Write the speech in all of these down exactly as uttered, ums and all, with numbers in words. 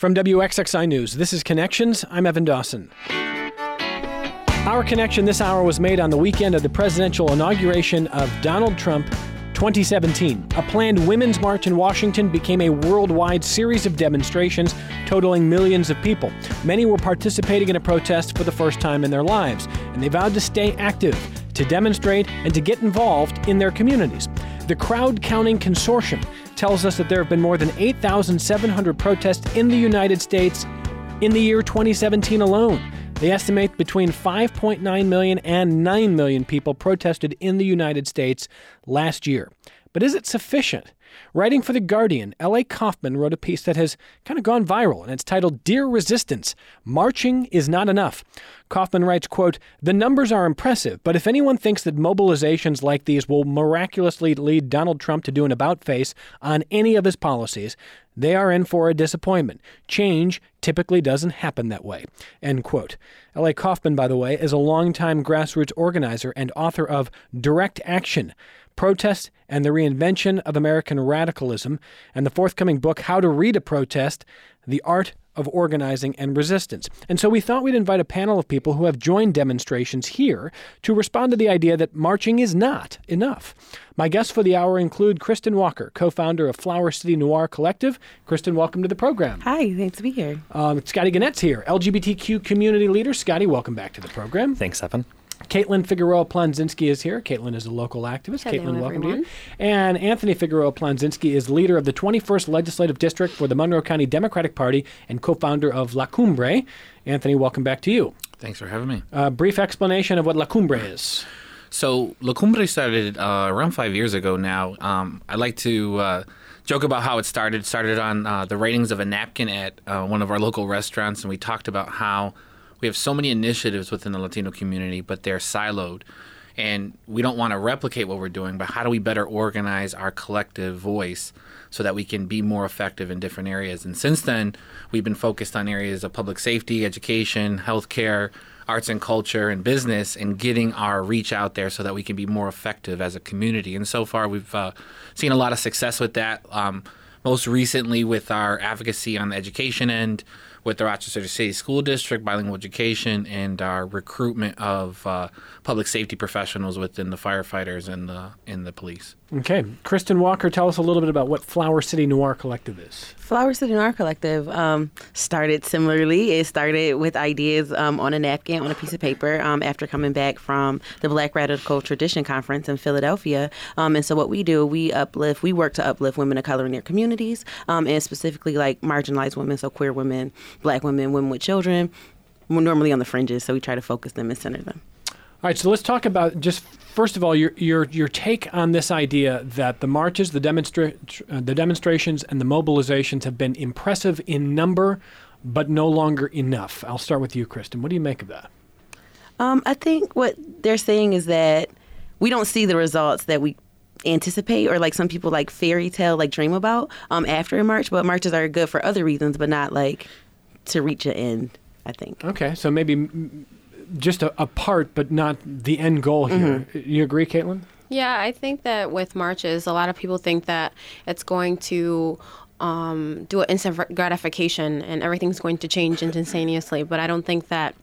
From W X X I News, this is Connections. I'm Evan Dawson. Our connection this hour was made on the weekend of the presidential inauguration of Donald Trump twenty seventeen. A planned women's march in Washington became a worldwide series of demonstrations totaling millions of people. Many were participating in a protest for the first time in their lives, and they vowed to stay active, to demonstrate, and to get involved in their communities. The Crowd Counting Consortium tells us that there have been more than eight thousand seven hundred protests in the United States in the year twenty seventeen alone. They estimate between five point nine million and nine million people protested in the United States last year. But is it sufficient? Writing for The Guardian, L A Kaufman wrote a piece that has kind of gone viral, and it's titled, Dear Resistance, Marching is Not Enough. Kaufman writes, quote, the numbers are impressive, but if anyone thinks that mobilizations like these will miraculously lead Donald Trump to do an about-face on any of his policies, they are in for a disappointment. Change typically doesn't happen that way, end quote. L A Kaufman, by the way, is a longtime grassroots organizer and author of Direct Action, Protest and the Reinvention of American Radicalism, and the forthcoming book, How to Read a Protest, The Art of Organizing and Resistance. And so we thought we'd invite a panel of people who have joined demonstrations here to respond to the idea that marching is not enough. My guests for the hour include Kristen Walker, co-founder of Flower City Noir Collective. Kristen, welcome to the program. Hi, thanks to be here. Um, Scotty Gannett's here, L G B T Q community leader. Scotty, welcome back to the program. Thanks, Evan. Caitlin Figueroa-Planzinski is here. Caitlin is a local activist. Hello, Caitlin, welcome everyone. to you. And Anthony Figueroa-Planzinski is leader of the twenty-first Legislative District for the Monroe County Democratic Party and co-founder of La Cumbre. Anthony, welcome back to you. Thanks for having me. A brief explanation of what La Cumbre is. So La Cumbre started uh, around five years ago now. Um, I like to uh, joke about how it started. It started on uh, the ratings of a napkin at uh, one of our local restaurants, and we talked about how we have so many initiatives within the Latino community, but they're siloed. And we don't want to replicate what we're doing, but how do we better organize our collective voice so that we can be more effective in different areas? And since then, we've been focused on areas of public safety, education, healthcare, arts and culture, and business, and getting our reach out there so that we can be more effective as a community. And so far, we've uh, seen a lot of success with that, um, most recently with our advocacy on the education end, with the Rochester City School District, bilingual education, and our recruitment of uh, public safety professionals within the firefighters and the and the police. Okay. Kristen Walker, tell us a little bit about what Flower City Noir Collective is. Flower City Noir Collective um, started similarly. It started with ideas um, on a napkin, on a piece of paper, um, after coming back from the Black Radical Tradition Conference in Philadelphia. Um, and so what we do, we uplift, we work to uplift women of color in their communities, um, and specifically like marginalized women, so queer women, Black women, women with children. We're normally on the fringes, so we try to focus them and center them. All right, so let's talk about just, first of all, your your your take on this idea that the marches, the demonstra- uh, the demonstrations, and the mobilizations have been impressive in number, but no longer enough. I'll start with you, Kristen. What do you make of that? Um, I think what they're saying is that we don't see the results that we anticipate, or like some people like fairy tale, like dream about um, after a march, but marches are good for other reasons, but not like to reach an end, I think. Okay, so maybe m- just a, a part, but not the end goal here. Mm-hmm. You agree, Caitlin? Yeah, I think that with marches, a lot of people think that it's going to um, do an instant gratification and everything's going to change instantaneously. But I don't think that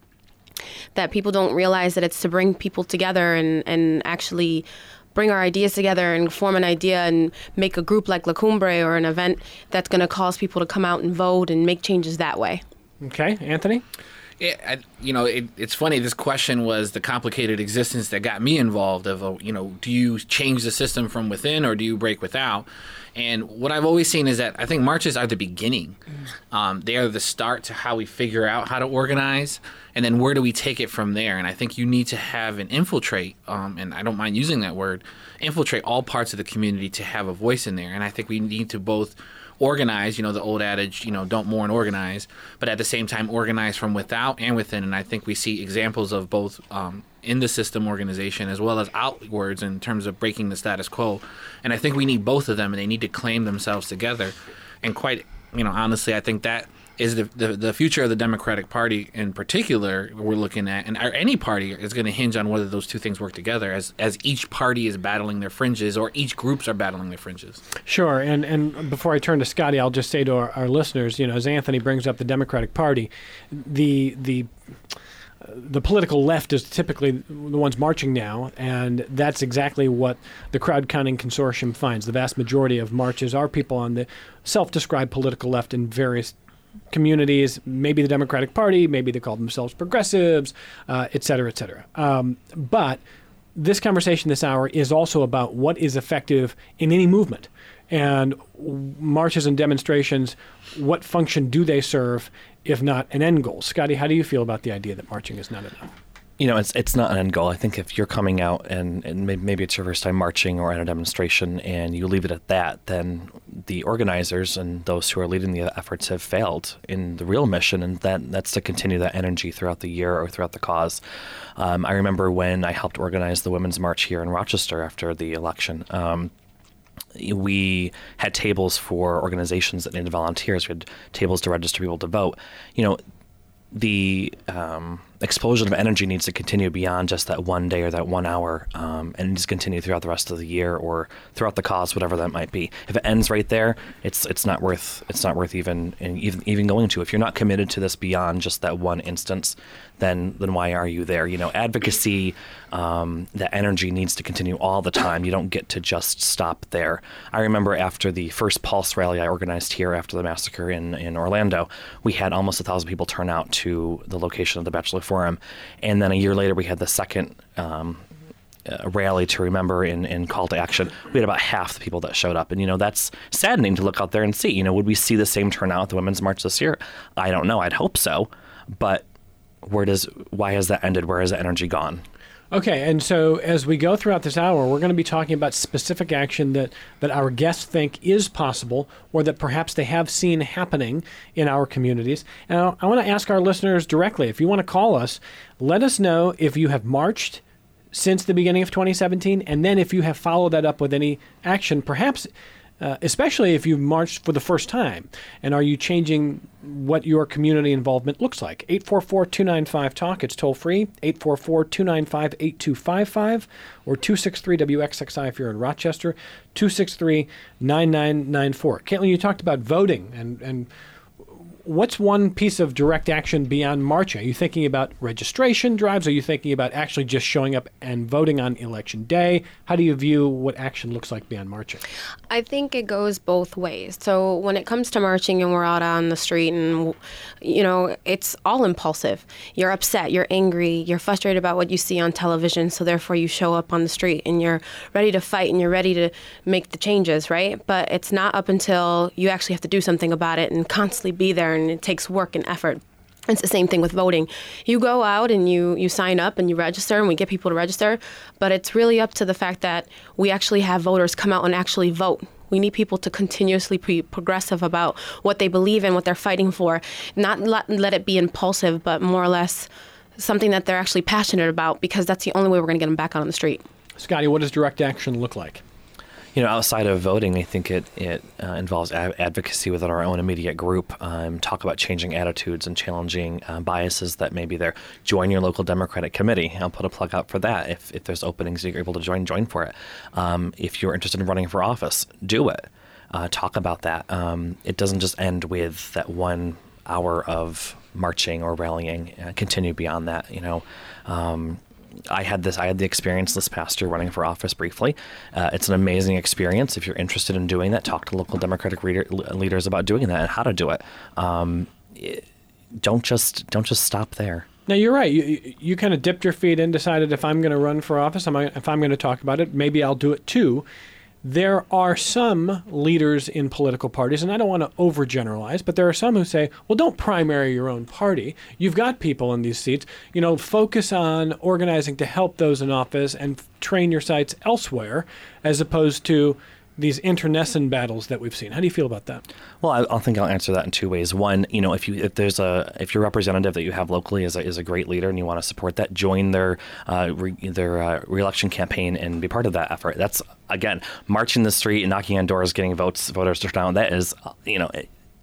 that people don't realize that it's to bring people together and, and actually bring our ideas together and form an idea and make a group like La Cumbre or an event that's going to cause people to come out and vote and make changes that way. Okay, Anthony? Yeah, I, you know, it, it's funny. This question was the complicated existence that got me involved of, uh, you know, do you change the system from within or do you break without? And what I've always seen is that I think marches are the beginning. Um, they are the start to how we figure out how to organize, and then where do we take it from there? And I think you need to have an infiltrate, um, and I don't mind using that word, infiltrate all parts of the community to have a voice in there. And I think we need to both organize, you know, the old adage, you know, don't mourn, organize, but at the same time organize from without and within. And I think we see examples of both um, in the system organization as well as outwards in terms of breaking the status quo. And I think we need both of them, and they need to claim themselves together. And quite, you know, honestly, I think that is the, the the future of the Democratic Party in particular we're looking at, and any party is going to hinge on whether those two things work together as as each party is battling their fringes or each groups are battling their fringes. Sure, and and before I turn to Scotty, I'll just say to our, our listeners, you know, as Anthony brings up the Democratic Party, the the the political left is typically the ones marching now, and that's exactly what the crowd counting consortium finds. The vast majority of marches are people on the self-described political left in various communities, maybe the Democratic Party, maybe they call themselves progressives, uh, et cetera, et cetera. Um, but this conversation this hour is also about what is effective in any movement. And marches and demonstrations, what function do they serve, if not an end goal? Scotty, how do you feel about the idea that marching is not enough? You know, it's it's not an end goal. I think if you're coming out and, and maybe it's your first time marching or at a demonstration and you leave it at that, then the organizers and those who are leading the efforts have failed in the real mission, and that that's to continue that energy throughout the year or throughout the cause. Um, I remember when I helped organize the Women's March here in Rochester after the election. Um, we had tables for organizations that needed volunteers. We had tables to register people to vote. You know, the um, explosion of energy needs to continue beyond just that one day or that one hour, um, and needs to continue throughout the rest of the year or throughout the cause, whatever that might be. If it ends right there, it's it's not worth it's not worth even even even going to. If you're not committed to this beyond just that one instance, then then why are you there? You know, advocacy, um, that energy needs to continue all the time. You don't get to just stop there. I remember after the first Pulse rally I organized here after the massacre in, in Orlando, we had almost a thousand people turn out to the location of the Batchelor Forum. And then a year later, we had the second um, uh, rally to remember in, in Call to Action. We had about half the people that showed up. And, you know, that's saddening to look out there and see. You know, would we see the same turnout at the Women's March this year? I don't know. I'd hope so. But where does why has that ended? Where has that energy gone? Okay, and so as we go throughout this hour, we're going to be talking about specific action that, that our guests think is possible or that perhaps they have seen happening in our communities. And I, I want to ask our listeners directly, if you want to call us, let us know if you have marched since the beginning of twenty seventeen, and then if you have followed that up with any action, perhaps Uh, especially if you've marched for the first time. And are you changing what your community involvement looks like? eight four four, two nine five, TALK. It's toll free. eight four four, two nine five, eight two five five or two six three W X X I if you're in Rochester, two six three, nine nine nine four. Caitlin, you talked about voting, and, and what's one piece of direct action beyond marching? Are you thinking about registration drives? Are you thinking about actually just showing up and voting on election day? How do you view what action looks like beyond marching? I think it goes both ways. So when it comes to marching and we're out on the street and, you know, it's all impulsive. You're upset, you're angry, you're frustrated about what you see on television, so therefore you show up on the street and you're ready to fight and you're ready to make the changes, right? But it's not up until you actually have to do something about it and constantly be there, and it takes work and effort. It's the same thing with voting. You go out and you, you sign up and you register, and we get people to register, but it's really up to the fact that we actually have voters come out and actually vote. We need people to continuously be progressive about what they believe in, what they're fighting for, not let, let it be impulsive, but more or less something that they're actually passionate about, because that's the only way we're going to get them back out on the street. Scotty, what does direct action look like? You know, outside of voting, I think it, it uh, involves a- advocacy within our own immediate group. Um, talk about changing attitudes and challenging uh, biases that may be there. Join your local Democratic committee. I'll put a plug out for that. If if there's openings you're able to join, join for it. Um, if you're interested in running for office, do it. Uh, talk about that. Um, it doesn't just end with that one hour of marching or rallying. Uh, continue beyond that, you know. Um, I had this. I had the experience this past year running for office briefly. Uh, it's an amazing experience. If you're interested in doing that, talk to local Democratic reader, leaders about doing that and how to do it. Um, it don't just don't just stop there. Now, you're right. You, you, you kind of dipped your feet in, decided if I'm going to run for office, I'm, if I'm going to talk about it, maybe I'll do it too. There are some leaders in political parties, and I don't want to overgeneralize, but there are some who say, well, don't primary your own party. You've got people in these seats. You know, focus on organizing to help those in office and f- train your sites elsewhere, as opposed to these internecine battles that we've seen. How do you feel about that? Well, I, I think I'll answer that in two ways. One, you know, if you if there's a if your representative that you have locally is a, is a great leader and you want to support that, join their uh, re, their uh, reelection campaign and be part of that effort. That's again marching the street and knocking on doors, getting votes, voters to turn out. That is, you know. It,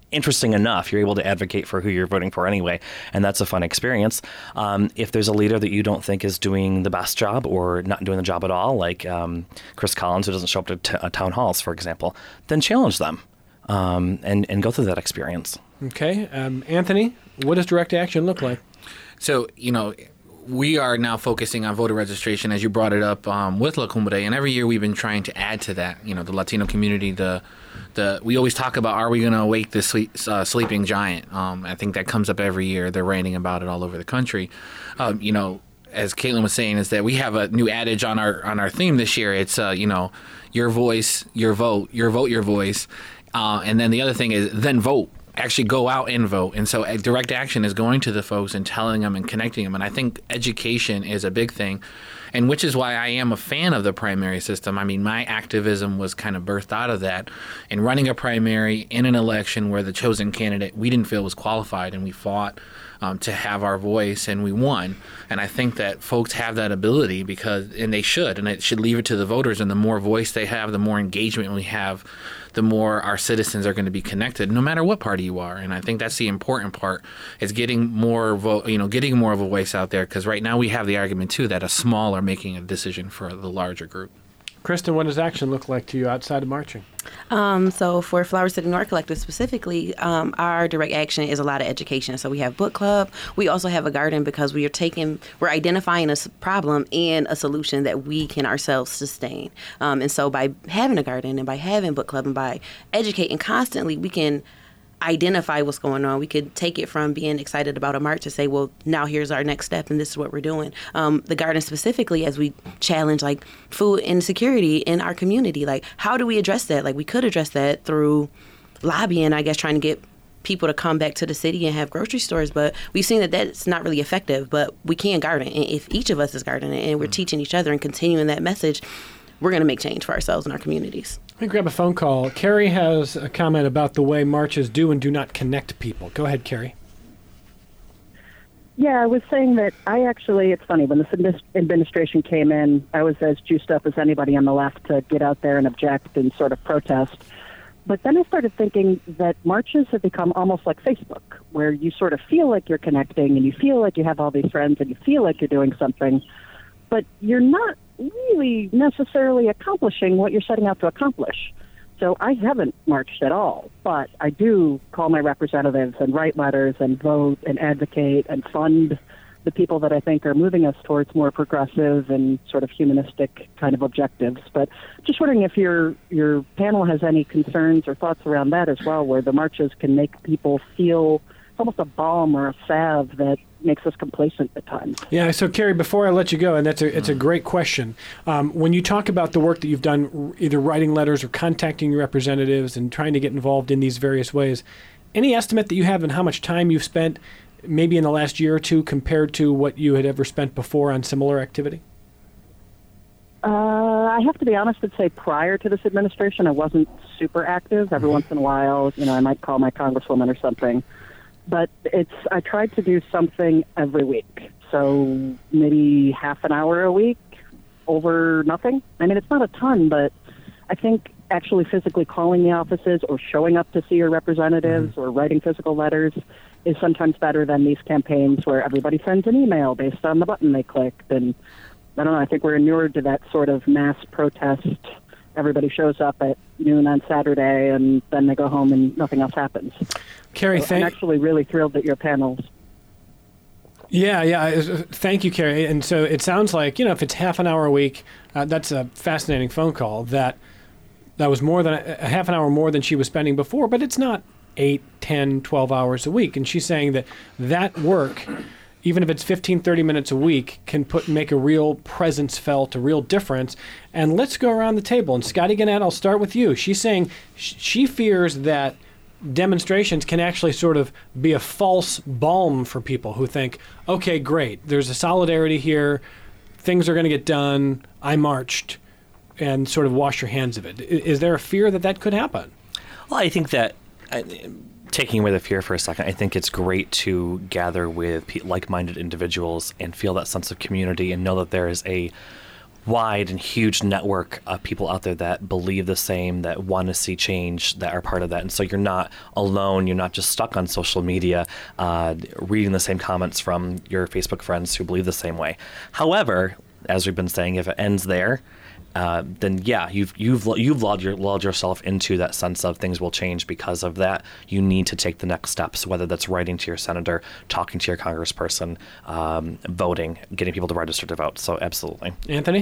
interesting enough. You're able to advocate for who you're voting for anyway, and that's a fun experience. Um, if there's a leader that you don't think is doing the best job or not doing the job at all, like um, Chris Collins, who doesn't show up to t- uh, town halls, for example, then challenge them um, and, and go through that experience. Okay. Um, Anthony, what does direct action look like? So, you know, we are now focusing on voter registration, as you brought it up, um, with La Cumbre, and every year we've been trying to add to that. You know, the Latino community, the the we always talk about, are we going to awake the sleep, uh, sleeping giant? Um, I think that comes up every year. They're ranting about it all over the country. Um, you know, as Caitlin was saying, is that we have a new adage on our on our theme this year. It's uh, you know, your voice, your vote, your vote, your voice, uh, and then the other thing is then vote. Actually go out and vote. And so uh, direct action is going to the folks and telling them and connecting them. And I think education is a big thing, and which is why I am a fan of the primary system. I mean, my activism was kind of birthed out of that. And running a primary in an election where the chosen candidate we didn't feel was qualified, and we fought um, to have our voice, and we won. And I think that folks have that ability because, and they should, and it should leave it to the voters. And the more voice they have, the more engagement we have, the more our citizens are going to be connected, no matter what party you are. And I think that's the important part, is getting more vote, you know, getting more of a voice out there. Because right now we have the argument too that a small are making a decision for the larger group. Kristen, what does action look like to you outside of marching? Um, so for Flower City North Collective specifically, um, our direct action is a lot of education. So we have book club. We also have a garden because we are taking, we're identifying a s- problem and a solution that we can ourselves sustain. Um, and so by having a garden and by having book club and by educating constantly, we can identify what's going on. We could take it from being excited about a march to say, well, now here's our next step and this is what we're doing. Um, the garden specifically, as we challenge like food insecurity in our community, like how do we address that? Like we could address that through lobbying, I guess, trying to get people to come back to the city and have grocery stores, but we've seen that that's not really effective, but we can garden. And if each of us is gardening and we're mm-hmm. teaching each other and continuing that message, we're going to make change for ourselves and our communities. Let me grab a phone call. Carrie has a comment about the way marches do and do not connect people. Go ahead, Carrie. Yeah, I was saying that I actually, it's funny, when this administration came in, I was as juiced up as anybody on the left to get out there and object and sort of protest. But then I started thinking that marches have become almost like Facebook, where you sort of feel like you're connecting and you feel like you have all these friends and you feel like you're doing something, but you're not really necessarily accomplishing what you're setting out to accomplish. So I haven't marched at all, but I do call my representatives and write letters and vote and advocate and fund the people that I think are moving us towards more progressive and sort of humanistic kind of objectives. But just wondering if your your panel has any concerns or thoughts around that as well, where the marches can make people feel almost a balm or a salve that makes us complacent at times. Yeah, so Carrie, before I let you go, and that's a, it's a great question. Um, when you talk about the work that you've done, either writing letters or contacting your representatives and trying to get involved in these various ways, any estimate that you have on how much time you've spent maybe in the last year or two compared to what you had ever spent before on similar activity? Uh, I have to be honest and say prior to this administration, I wasn't super active. Every mm-hmm. once in a while, you know, I might call my congresswoman or something. But it's I tried to do something every week. So maybe half an hour a week over nothing. I mean, it's not a ton, but I think actually physically calling the offices or showing up to see your representatives mm-hmm. or writing physical letters is sometimes better than these campaigns where everybody sends an email based on the button they clicked. And I don't know, I think we're inured to that sort of mass protest. Everybody shows up at noon on Saturday, and then they go home and nothing else happens. Carrie, so thank- I'm actually really thrilled that your panel's. Yeah, yeah. Thank you, Carrie. And so it sounds like, you know, if it's half an hour a week, uh, that's a fascinating phone call. That that was more than a, a half an hour more than she was spending before, but it's not eight, ten, twelve hours a week. And she's saying that that work, even if it's fifteen, thirty minutes a week, can put make a real presence felt, a real difference. And let's go around the table. And Scotty Gannett, I'll start with you. She's saying sh- she fears that demonstrations can actually sort of be a false balm for people who think, okay, great, there's a solidarity here, things are going to get done, I marched, and sort of wash your hands of it. Is there a fear that that could happen? Well, I think that, uh, taking away the fear for a second, I think it's great to gather with like-minded individuals and feel that sense of community and know that there is a wide and huge network of people out there that believe the same, that want to see change, that are part of that. And so you're not alone. You're not just stuck on social media uh, reading the same comments from your Facebook friends who believe the same way. However, as we've been saying, if it ends there, Uh, then yeah, you've you've you've lulled, your, lulled yourself into that sense of things will change because of that. You need to take the next steps, whether that's writing to your senator, talking to your congressperson, um, voting, getting people to register to vote. So absolutely. Anthony?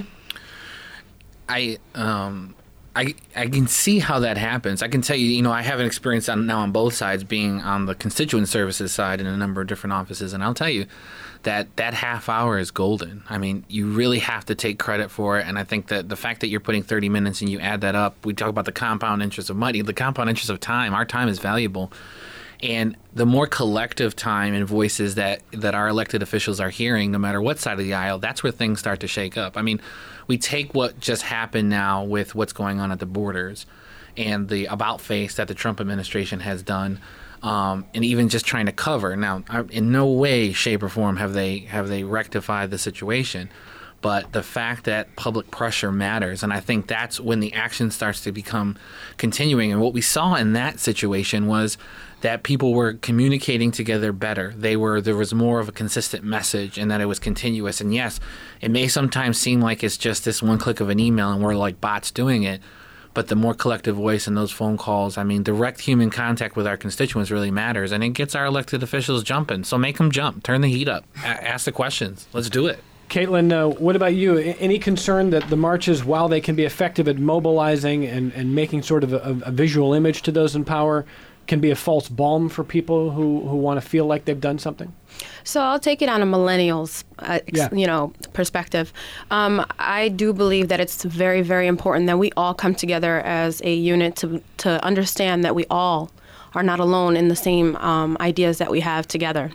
I um I I can see how that happens. I can tell you, you know, I have an experience on, now on both sides, being on the constituent services side in a number of different offices, and I'll tell you that that half hour is golden. I mean, you really have to take credit for it, and I think that the fact that you're putting thirty minutes and you add that up, we talk about the compound interest of money, the compound interest of time. Our time is valuable. And the more collective time and voices that, that our elected officials are hearing, no matter what side of the aisle, that's where things start to shake up. I mean, we take what just happened now with what's going on at the borders and the about-face that the Trump administration has done, um, and even just trying to cover. Now, in no way, shape, or form have they have they rectified the situation. But the fact that public pressure matters, and I think that's when the action starts to become continuing. And what we saw in that situation was that people were communicating together better. They were there was more of a consistent message, and that it was continuous. And yes, it may sometimes seem like it's just this one click of an email and we're like bots doing it. But the more collective voice in those phone calls, I mean, direct human contact with our constituents really matters, and it gets our elected officials jumping. So make them jump. Turn the heat up. A- ask the questions. Let's do it. Caitlin, uh, what about you? Any concern that the marches, while they can be effective at mobilizing and, and making sort of a, a visual image to those in power, can be a false balm for people who, who want to feel like they've done something? So I'll take it on a millennials, uh, Yeah. you know, perspective. Um, I do believe that it's very, very important that we all come together as a unit to to understand that we all are not alone in the same um, ideas that we have together.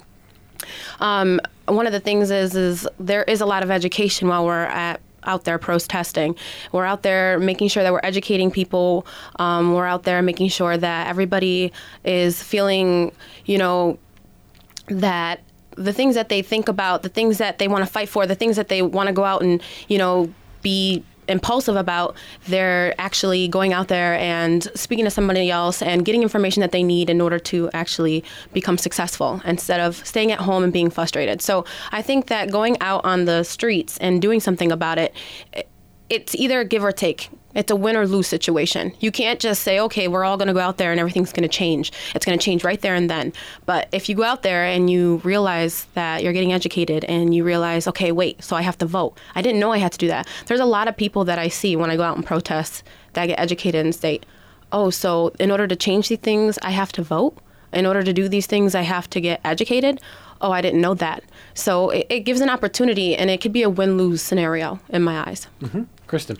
Um, one of the things is, is there is a lot of education while we're at out there protesting. We're out there making sure that we're educating people. Um, we're out there making sure that everybody is feeling, you know, that the things that they think about, the things that they want to fight for, the things that they want to go out and, you know, be impulsive about, they're actually going out there and speaking to somebody else and getting information that they need in order to actually become successful instead of staying at home and being frustrated. So I think that going out on the streets and doing something about it, it's either give or take. It's a win or lose situation. You can't just say, okay, we're all going to go out there and everything's going to change. It's going to change right there and then. But if you go out there and you realize that you're getting educated and you realize, okay, wait, so I have to vote. I didn't know I had to do that. There's a lot of people that I see when I go out and protest that get educated and say, oh, so in order to change these things, I have to vote? In order to do these things, I have to get educated? Oh, I didn't know that. So it, it gives an opportunity, and it could be a win-lose scenario in my eyes. Mm-hmm. Kristen.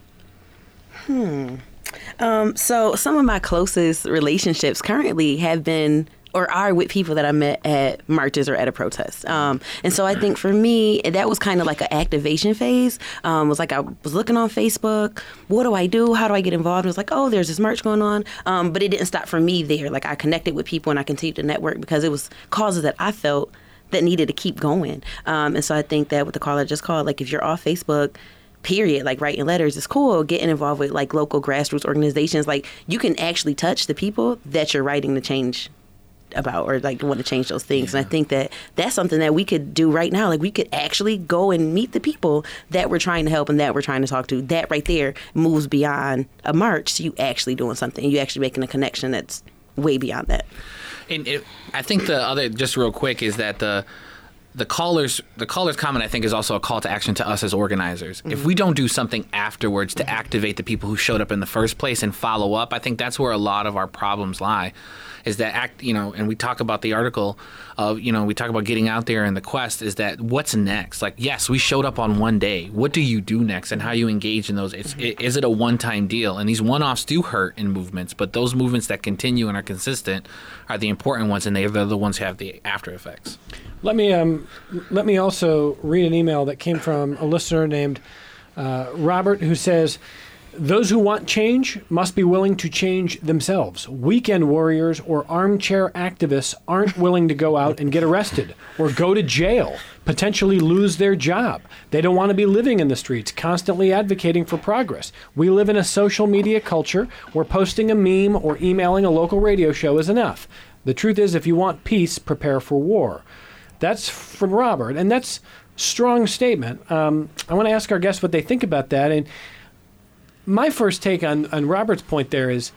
Hmm. Um, so some of my closest relationships currently have been or are with people that I met at marches or at a protest. Um, and so I think for me, that was kind of like an activation phase. Um, it was like I was looking on Facebook. What do I do? How do I get involved? And it was like, oh, there's this march going on. Um, but it didn't stop for me there. Like I connected with people and I continued to network because it was causes that I felt that needed to keep going. Um, and so I think that what the caller just called, like if you're off Facebook, period, like writing letters is cool. Getting involved with like local grassroots organizations, like you can actually touch the people that you're writing to change about or like want to change those things. Yeah. And I think that that's something that we could do right now. Like we could actually go and meet the people that we're trying to help and that we're trying to talk to. That right there moves beyond a march to you actually doing something. You actually making a connection that's way beyond that. And it, I think the other, just real quick, is that the the callers the caller's comment, I think, is also a call to action to us as organizers. Mm-hmm. If we don't do something afterwards to activate the people who showed up in the first place and follow up, I think that's where a lot of our problems lie. Is that act, you know, and we talk about the article of, you know, we talk about getting out there in the quest, is that what's next? Like, yes, we showed up on one day. What do you do next and how you engage in those? It's, it, is it a one-time deal? And these one-offs do hurt in movements, but those movements that continue and are consistent are the important ones, and they're the ones who have the after effects. Let me um, let me also read an email that came from a listener named uh, Robert, who says, Those who want change must be willing to change themselves. Weekend warriors or armchair activists aren't willing to go out and get arrested or go to jail, potentially lose their job. They don't want to be living in the streets, constantly advocating for progress. We live in a social media culture where posting a meme or emailing a local radio show is enough. The truth is, if you want peace, prepare for war. That's from Robert, and that's a strong statement. Um, I want to ask our guests what they think about that. And my first take on, on Robert's point there is,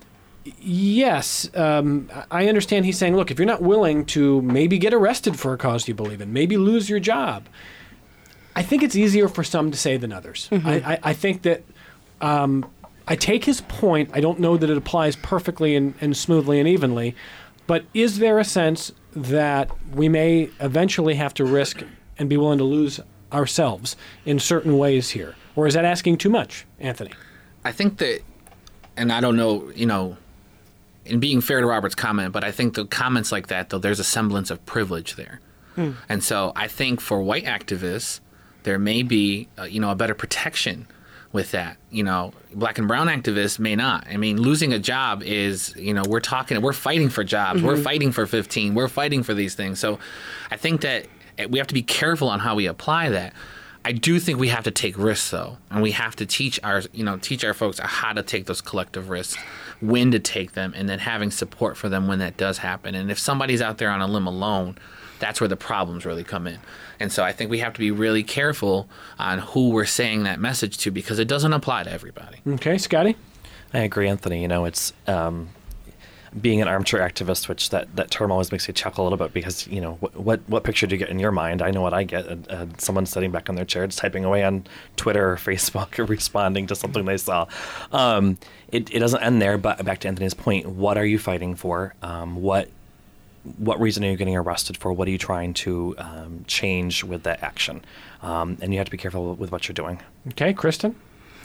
yes, um, I understand he's saying, look, if you're not willing to maybe get arrested for a cause you believe in, maybe lose your job, I think it's easier for some to say than others. Mm-hmm. I, I, I think that um, I take his point. I don't know that it applies perfectly and, and smoothly and evenly, but is there a sense that we may eventually have to risk and be willing to lose ourselves in certain ways here? Or is that asking too much, Anthony? I think that, and I don't know, you know, in being fair to Robert's comment, but I think the comments like that, though, there's a semblance of privilege there. Hmm. And so I think for white activists, there may be, uh, you know, a better protection with that. You know, black and brown activists may not. I mean, losing a job is, you know, we're talking, we're fighting for jobs. Mm-hmm. We're fighting for fifteen. We're fighting for these things. So I think that we have to be careful on how we apply that. I do think we have to take risks, though, and we have to teach our, you know, teach our folks how to take those collective risks, when to take them, and then having support for them when that does happen. And if somebody's out there on a limb alone, that's where the problems really come in. And so I think we have to be really careful on who we're saying that message to, because it doesn't apply to everybody. Okay, Scotty? I agree, Anthony. You know, it's um, being an armchair activist, which that, that term always makes me chuckle a little bit, because, you know, what what, what picture do you get in your mind? I know what I get. Uh, uh, someone sitting back on their chair, just typing away on Twitter or Facebook or responding to something they saw. Um, it, it doesn't end there, but back to Anthony's point, what are you fighting for? Um, what what reason are you getting arrested for? What are you trying to um, change with that action? Um, and you have to be careful with what you're doing. Okay, Kristen?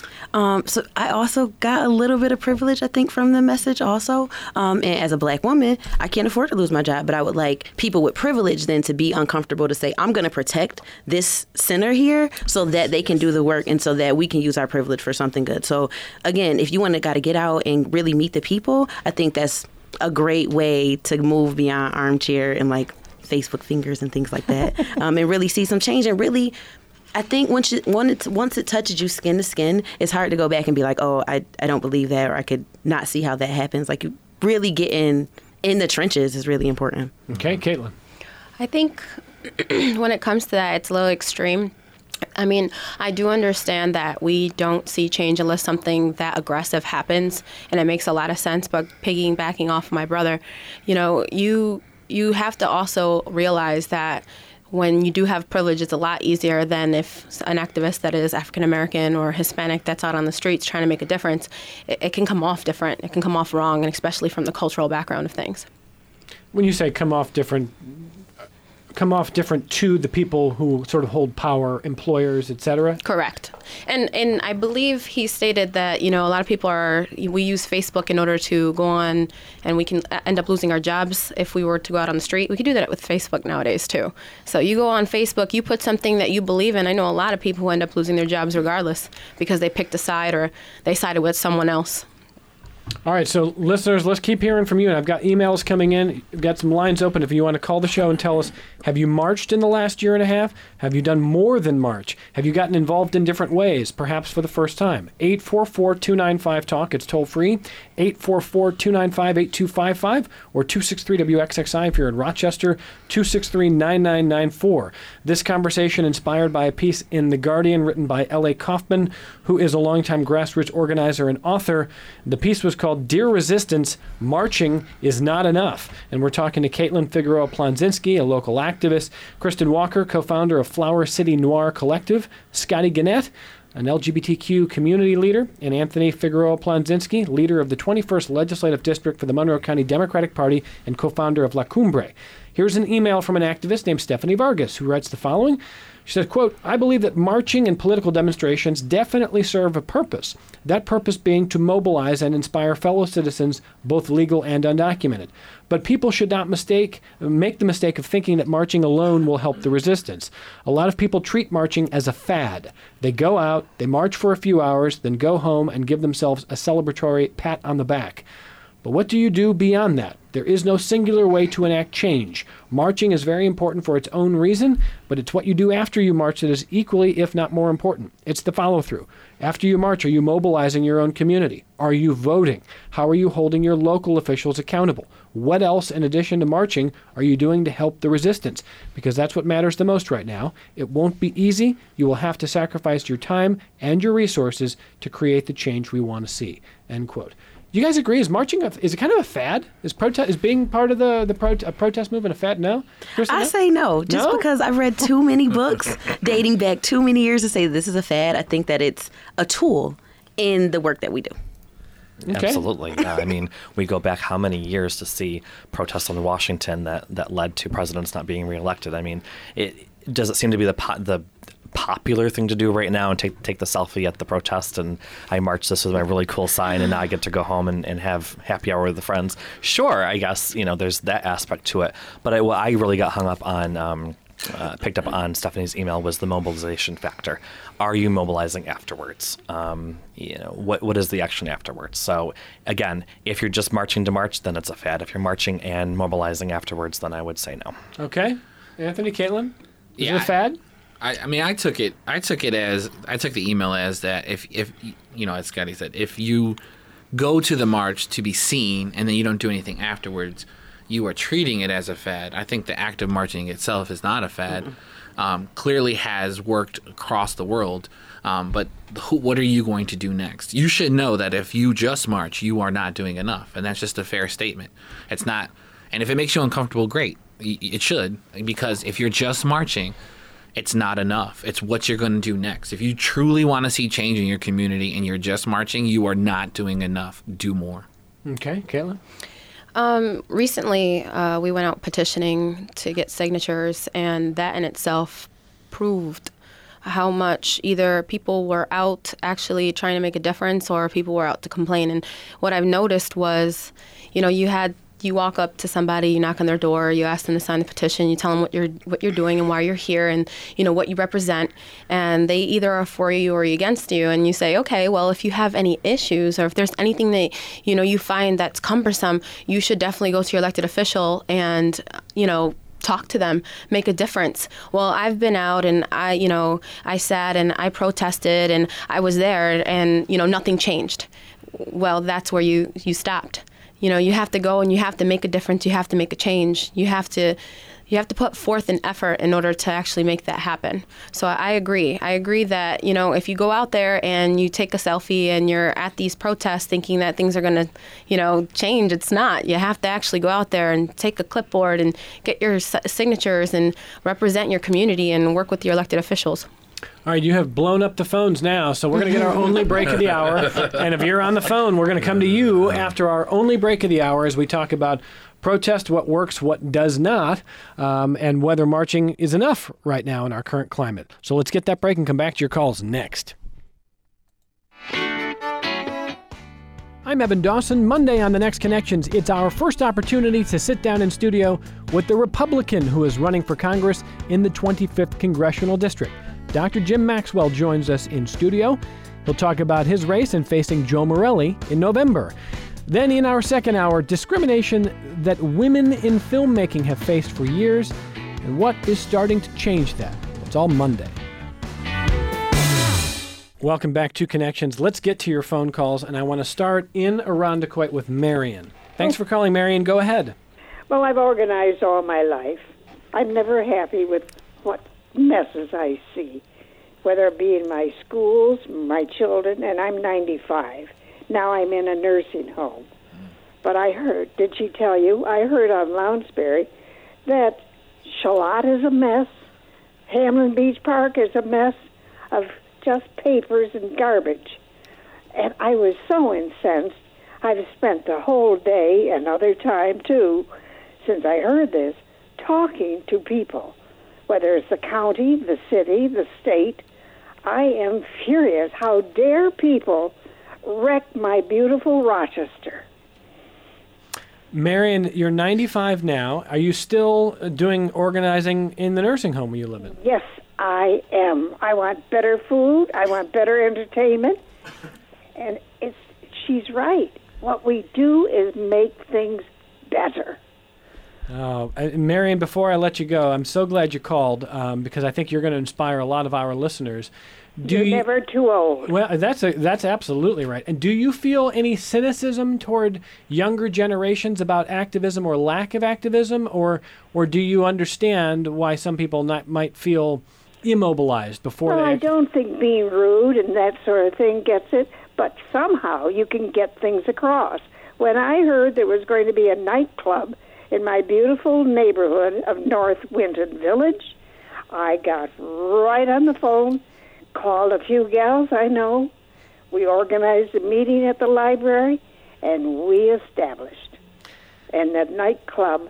Um, so I also got a little bit of privilege, I think, from the message also. Um, and as a black woman, I can't afford to lose my job, but I would like people with privilege then to be uncomfortable to say, I'm going to protect this center here so that they can do the work and so that we can use our privilege for something good. So again, if you want to got to get out and really meet the people, I think that's a great way to move beyond armchair and like Facebook fingers and things like that, um, and really see some change. And really, I think once it, once, it, once it touches you skin to skin, it's hard to go back and be like, oh, I, I don't believe that, or I could not see how that happens. Like, you really getting in the trenches is really important. Okay, Caitlin. I think when it comes to that, it's a little extreme. I mean, I do understand that we don't see change unless something that aggressive happens, and it makes a lot of sense. But piggybacking off my brother, you know, you you have to also realize that when you do have privilege, it's a lot easier than if an activist that is African American or Hispanic that's out on the streets trying to make a difference. It, it can come off different. It can come off wrong, and especially from the cultural background of things. When you say come off different, come off different to the people who sort of hold power, employers, et cetera? Correct. And and I believe he stated that, you know, a lot of people are, we use Facebook in order to go on, and we can end up losing our jobs if we were to go out on the street. We could do that with Facebook nowadays, too. So you go on Facebook, you put something that you believe in. I know a lot of people who end up losing their jobs regardless because they picked a side or they sided with someone else. All right, so listeners, let's keep hearing from you. And I've got emails coming in. We've got some lines open if you want to call the show and tell us, have you marched in the last year and a half? Have you done more than march? Have you gotten involved in different ways, perhaps for the first time? eight four four, two nine five, talk. It's toll free. eight four four, two nine five, eight two five five or two six three W X X I if you're in Rochester, two six three, nine nine nine four. This conversation inspired by a piece in The Guardian written by L A Kaufman, who is a longtime grassroots organizer and author. The piece was called Dear Resistance, Marching is Not Enough. And we're talking to Caitlin Figueroa-Planzinski, a local activist, Kristen Walker, co-founder of Flower City Noir Collective, Scotty Gannett, an L G B T Q community leader, and Anthony Figueroa-Planzinski, leader of the twenty-first Legislative District for the Monroe County Democratic Party and co-founder of La Cumbre. Here's an email from an activist named Stephanie Vargas, who writes the following. She said, quote, I believe that marching and political demonstrations definitely serve a purpose, that purpose being to mobilize and inspire fellow citizens, both legal and undocumented. But people should not mistake, make the mistake of thinking that marching alone will help the resistance. A lot of people treat marching as a fad. They go out, they march for a few hours, then go home and give themselves a celebratory pat on the back. But what do you do beyond that? There is no singular way to enact change. Marching is very important for its own reason, but it's what you do after you march that is equally, if not more important. It's the follow-through. After you march, are you mobilizing your own community? Are you voting? How are you holding your local officials accountable? What else, in addition to marching, are you doing to help the resistance? Because that's what matters the most right now. It won't be easy. You will have to sacrifice your time and your resources to create the change we want to see. End quote. Do you guys agree? Is marching a, is it kind of a fad? Is protest is being part of the the pro, a protest movement a fad? No. Kirsten, I no? say no, just No? because I've read too many books dating back too many years to say this is a fad. I think that it's a tool in the work that we do. Okay. Absolutely. Yeah. I mean, we go back how many years to see protests in Washington that, that led to presidents not being reelected. I mean, it does it seem to be the po- the popular thing to do right now and take take the selfie at the protest and I marched this with my really cool sign and now I get to go home and, and have happy hour with the friends. Sure, I guess, you know, there's that aspect to it. But I, what I really got hung up on, um, uh, picked up on Stephanie's email was the mobilization factor. Are you mobilizing afterwards? Um, you know, what what is the action afterwards? So again, if you're just marching to march, then it's a fad. If you're marching and mobilizing afterwards, then I would say no. Okay. Anthony, Caitlin? Is Yeah. it a fad? I, I mean, I took it. I took it as I took the email as that. If, if you know, as Scotty said, if you go to the march to be seen and then you don't do anything afterwards, you are treating it as a fad. I think the act of marching itself is not a fad. Mm-hmm. Um, clearly has worked across the world. Um, but who, what are you going to do next? You should know that if you just march, you are not doing enough, and that's just a fair statement. It's not. And if it makes you uncomfortable, great. It should, because if you're just marching, it's not enough. It's what you're going to do next. If you truly want to see change in your community and you're just marching, you are not doing enough. Do more. Okay, Caitlin? Um, recently, uh, we went out petitioning to get signatures, and that in itself proved how much either people were out actually trying to make a difference or people were out to complain. And what I've noticed was, you know, you had You walk up to somebody, you knock on their door, you ask them to sign the petition, you tell them what you're what you're doing and why you're here and, you know, what you represent. And they either are for you or against you. And you say, okay, well, if you have any issues or if there's anything that, you know, you find that's cumbersome, you should definitely go to your elected official and, you know, talk to them, make a difference. Well, I've been out and I, you know, I sat and I protested and I was there and, you know, nothing changed. Well, that's where you, you stopped. You know, you have to go and you have to make a difference. You have to make a change. You have to, you have to put forth an effort in order to actually make that happen. So I agree. I agree that, you know, if you go out there and you take a selfie and you're at these protests thinking that things are going to, you know, change, it's not. You have to actually go out there and take a clipboard and get your signatures and represent your community and work with your elected officials. All right, you have blown up the phones now, so we're going to get our only break of the hour. And if you're on the phone, we're going to come to you after our only break of the hour as we talk about protest, what works, what does not, um, and whether marching is enough right now in our current climate. So let's get that break and come back to your calls next. I'm Evan Dawson. Monday on The Next Connections, it's our first opportunity to sit down in studio with the Republican who is running for Congress in the twenty-fifth Congressional District. Doctor Jim Maxwell joins us in studio. He'll talk about his race and facing Joe Morelli in November. Then in our second hour, discrimination that women in filmmaking have faced for years and what is starting to change that. It's all Monday. Welcome back to Connections. Let's get to your phone calls, and I want to start in Irondequoit with Marion. Thanks for calling, Marion. Go ahead. Well, I've organized all my life. I'm never happy with what messes I see, whether it be in my schools, my children, and I'm ninety-five. Now I'm in a nursing home. But I heard, did she tell you? I heard on Lounsbury that Charlotte is a mess, Hamlin Beach Park is a mess of just papers and garbage. And I was so incensed. I've spent the whole day, and other time too, since I heard this, talking to people, whether it's the county, the city, the state. I am furious. How dare people wreck my beautiful Rochester? Marion, you're ninety-five now. Are you still doing organizing in the nursing home you live in? Yes, I am. I want better food. I want better entertainment. And it's she's right. What we do is make things better. Oh, uh, Marion, before I let you go, I'm so glad you called um, because I think you're going to inspire a lot of our listeners. Do You're you, never too old. Well, that's a, that's absolutely right. And do you feel any cynicism toward younger generations about activism or lack of activism, or or do you understand why some people not, might feel immobilized before Well, they? I don't think being rude and that sort of thing gets it, but somehow you can get things across. When I heard there was going to be a nightclub in my beautiful neighborhood of North Winton Village, I got right on the phone, called a few gals I know. We organized a meeting at the library, and we established. And that nightclub,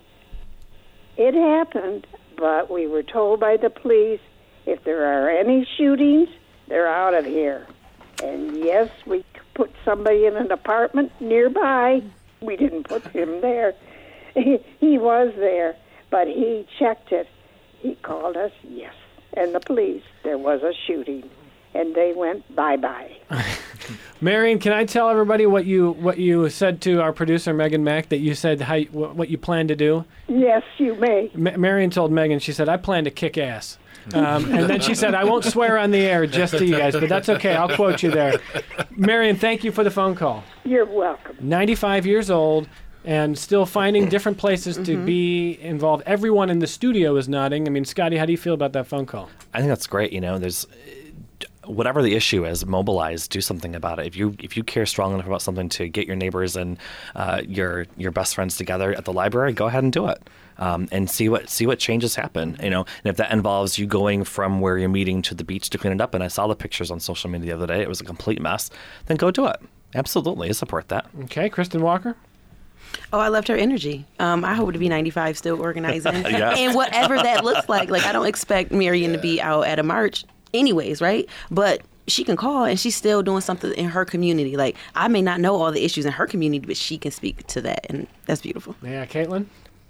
it happened, but we were told by the police, if there are any shootings, they're out of here. And yes, we put somebody in an apartment nearby. We didn't put him there. He, he was there, but he checked it. He called us, yes. And the police, there was a shooting. And they went bye-bye. Marion, can I tell everybody what you what you said to our producer, Megan Mack, that you said how you, what you plan to do? Yes, you may. Ma- Marion told Megan, she said, I plan to kick ass. Um, and then she said, I won't swear on the air just to you guys, but that's okay. I'll quote you there. Marion, thank you for the phone call. You're welcome. ninety-five years old and still finding different places to be involved. Everyone in the studio is nodding. I mean, Scotty, how do you feel about that phone call? I think that's great. You know, there's whatever the issue is, mobilize, do something about it. If you if you care strong enough about something to get your neighbors and uh, your your best friends together at the library, go ahead and do it. Um, and see what see what changes happen, you know. And if that involves you going from where you're meeting to the beach to clean it up, and I saw the pictures on social media the other day, it was a complete mess, then go do it. Absolutely, I support that. Okay, Kristen Walker? Oh, I loved her energy. Um, I hope to be ninety-five still organizing. Yeah. And whatever that looks like. Like, I don't expect Marion to be out at a march anyways, right? But she can call and she's still doing something in her community. Like, I may not know all the issues in her community, but she can speak to that, and that's beautiful. Yeah, Caitlin?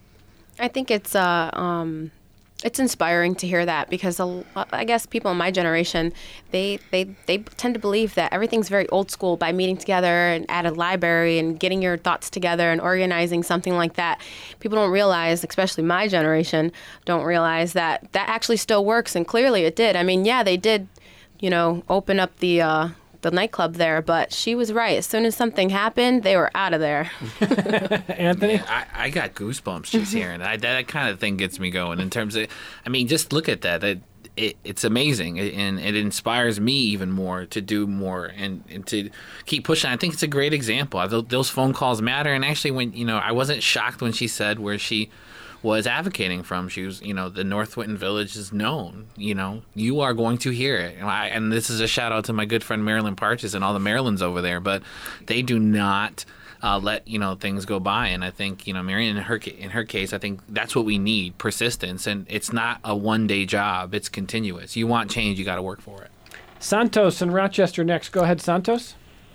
I think it's uh, um, it's inspiring to hear that, because a lot, I guess people in my generation, they, they they tend to believe that everything's very old school by meeting together and at a library and getting your thoughts together and organizing something like that. People don't realize, especially my generation, don't realize that that actually still works, and clearly it did. I mean, yeah, they did, you know, open up the uh, the nightclub there, but she was right. As soon as something happened, they were out of there. Anthony? I, I got goosebumps just hearing that. That kind of thing gets me going in terms of, I mean, just look at that. It, it, it's amazing, and it inspires me even more to do more and, and to keep pushing. I think it's a great example. Those phone calls matter, and actually when, you know, I wasn't shocked when she said where she was advocating from. She was, you know, the North Winton Village is known. You know, you are going to hear it. And, I, and this is a shout out to my good friend Marilyn Parches and all the Marilyns over there, but they do not uh, let, you know, things go by. And I think, you know, Marion, in her in her case, I think that's what we need: persistence. And it's not a one day job; it's continuous. You want change, you got to work for it. Santos in Rochester next. Go ahead, Santos.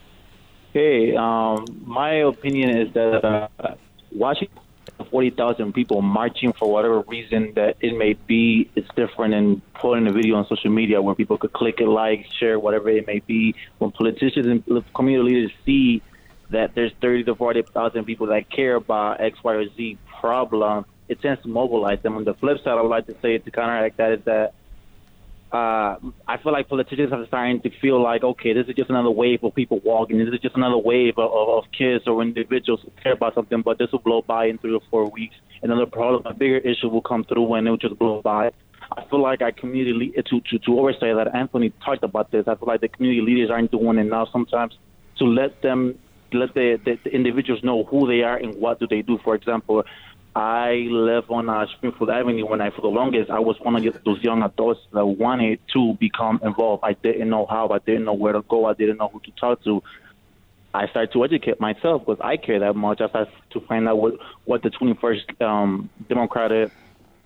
Hey, um, my opinion is that uh, Washington. forty thousand people marching for whatever reason that it may be, it's different than putting a video on social media where people could click it, like, share, whatever it may be. When politicians and community leaders see that there's thirty to forty thousand people that care about X, Y, or Z problem, it tends to mobilize them. On the flip side, I would like to say to counteract that is that Uh, I feel like politicians are starting to feel like, okay, this is just another wave of people walking. This is just another wave of, of, of kids or individuals who care about something, but this will blow by in three or four weeks. Another problem, a bigger issue will come through and it will just blow by. I feel like our community, le- to, to, to overstate that, Anthony talked about this, I feel like the community leaders aren't doing enough sometimes to let them, let the, the, the individuals know who they are and what do they do. For example, I live on uh, Springfield Avenue when I, for the longest, I was one of those young adults that wanted to become involved. I didn't know how. I didn't know where to go. I didn't know who to talk to. I started to educate myself because I care that much. I started to find out what, what the twenty-first um, Democratic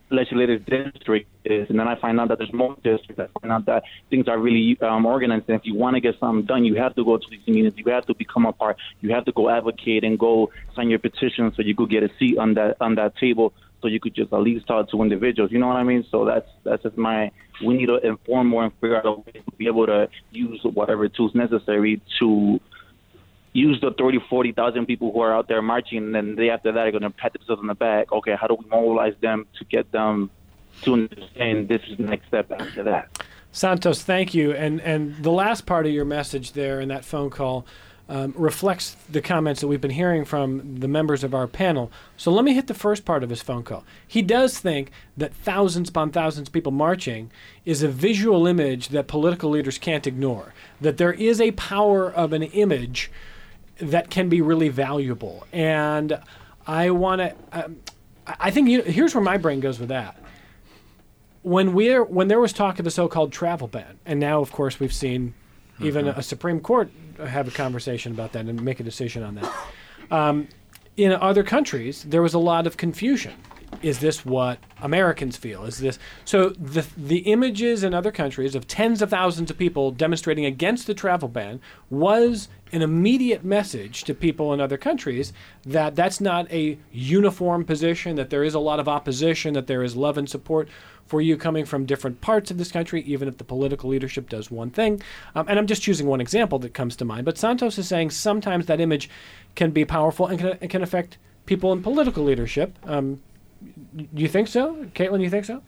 legislative district is, and then I find out that there's more districts. I find out that things are really um, organized, and if you want to get something done, you have to go to these meetings, you have to become a part, you have to go advocate and go sign your petition so you could get a seat on that on that table, so you could just at least talk to individuals. You know what I mean? So that's that's just my. We need to inform more and figure out a way to be able to use whatever tools necessary to use the thirty, forty thousand people who are out there marching, and then the day after that, they're going to pat themselves on the back. Okay, how do we mobilize them to get them to understand this is the next step after that? Santos, thank you. And and the last part of your message there in that phone call um, reflects the comments that we've been hearing from the members of our panel. So let me hit the first part of his phone call. He does think that thousands upon thousands of people marching is a visual image that political leaders can't ignore, that there is a power of an image that can be really valuable. And I want to, um, I think you, here's where my brain goes with that. When we're when there was talk of the so-called travel ban, and now, of course, we've seen mm-hmm. even a Supreme Court have a conversation about that and make a decision on that. Um, in other countries, there was a lot of confusion. Is this what Americans feel? Is this so? The the images in other countries of tens of thousands of people demonstrating against the travel ban was an immediate message to people in other countries that that's not a uniform position, that there is a lot of opposition, that there is love and support for you coming from different parts of this country, even if the political leadership does one thing. Um, and I'm just choosing one example that comes to mind. But Santos is saying sometimes that image can be powerful and can, and can affect people in political leadership. Um, do you think so? Caitlin, you think so?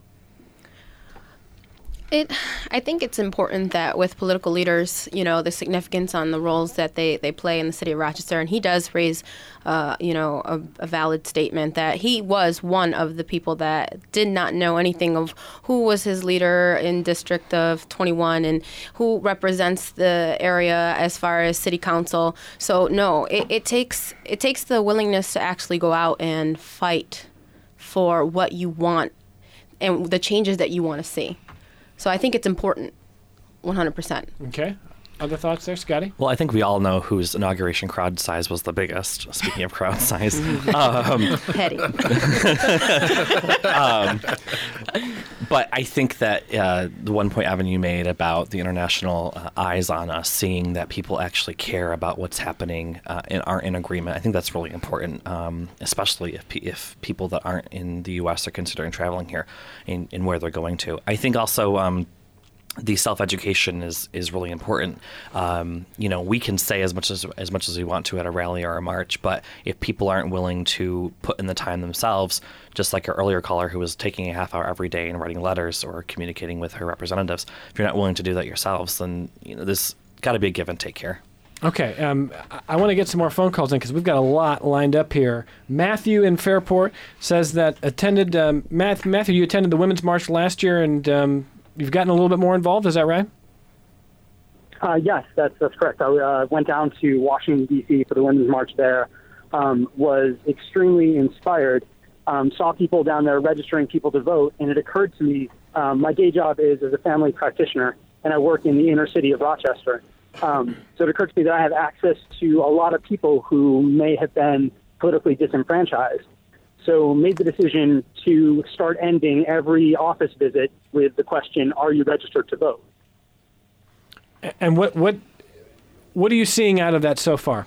It, I think it's important that with political leaders, you know, the significance on the roles that they, they play in the city of Rochester, and he does raise, uh, you know, a, a valid statement that he was one of the people that did not know anything of who was his leader in District of twenty-one and who represents the area as far as city council. So no, it, it takes it takes the willingness to actually go out and fight for what you want and the changes that you want to see. So I think it's important, one hundred percent. Okay. Other thoughts there, Scotty? Well, I think we all know whose inauguration crowd size was the biggest, speaking of crowd size. um, Petty. um, but I think that uh, the one point, Evan, you made about the international uh, eyes on us, seeing that people actually care about what's happening uh, and aren't in agreement, I think that's really important, um, especially if pe- if people that aren't in the U S are considering traveling here and, and where they're going to. I think also... Um, the self-education is, is really important. Um, you know, we can say as much as as much as we want to at a rally or a march, but if people aren't willing to put in the time themselves, just like our earlier caller who was taking a half hour every day and writing letters or communicating with her representatives, if you're not willing to do that yourselves, then you know there's got to be a give and take here. Okay, um, I, I want to get some more phone calls in because we've got a lot lined up here. Matthew in Fairport says that attended um, Math, Matthew, you attended the Women's March last year and. Um, You've gotten a little bit more involved, is that right? Uh, yes, that's that's correct. I uh, went down to Washington, D C for the Women's March there, um, was extremely inspired, um, saw people down there registering people to vote, and it occurred to me, um, my day job is as a family practitioner, and I work in the inner city of Rochester. Um, so it occurred to me that I have access to a lot of people who may have been politically disenfranchised. So made the decision to start ending every office visit with the question, are you registered to vote? And what what what are you seeing out of that so far?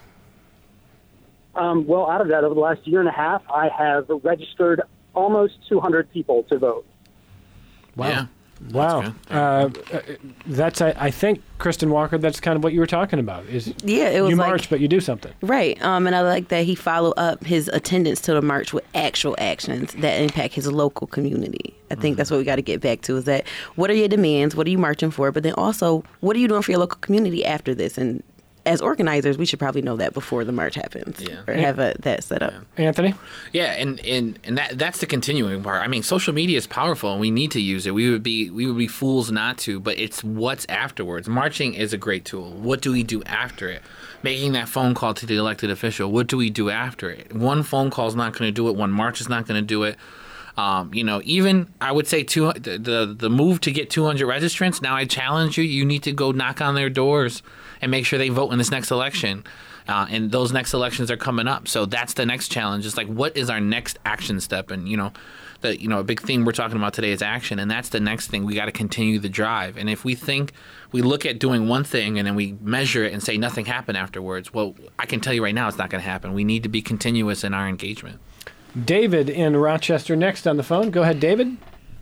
Um, well, out of that, over the last year and a half, I have registered almost two hundred people to vote. Wow. Yeah. Wow. Uh, that's, I, I think, Kristen Walker, that's kind of what you were talking about. Is yeah, it was you like, march, but you do something. Right. Um, and I like that he followed up his attendance to the march with actual actions that impact his local community. I think mm-hmm. that's what we got to get back to is that what are your demands? What are you marching for? But then also, what are you doing for your local community after this? And as organizers, we should probably know that before the march happens yeah. or have a, that set up. Yeah. Anthony? Yeah, and, and, and that that's the continuing part. I mean, social media is powerful, and we need to use it. We would be we would be fools not to, but it's what's afterwards. Marching is a great tool. What do we do after it? Making that phone call to the elected official. What do we do after it? One phone call is not going to do it. One march is not going to do it. Um, you know, even I would say two, the, the the move to get two hundred registrants. Now I challenge you. You need to go knock on their doors and make sure they vote in this next election. Uh, and those next elections are coming up. So that's the next challenge. It's like, what is our next action step? And, you know, the, you know, a big theme we're talking about today is action. And that's the next thing. We got to continue the drive. And if we think we look at doing one thing and then we measure it and say nothing happened afterwards, well, I can tell you right now it's not going to happen. We need to be continuous in our engagement. David in Rochester next on the phone. Go ahead, David.